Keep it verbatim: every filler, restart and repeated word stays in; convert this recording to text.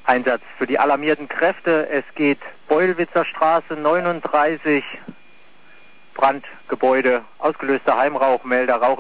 Einsatz für die alarmierten Kräfte. Es geht Beulwitzer Straße neununddreißig, Brandgebäude, ausgelöster Heimrauchmelder, Rauch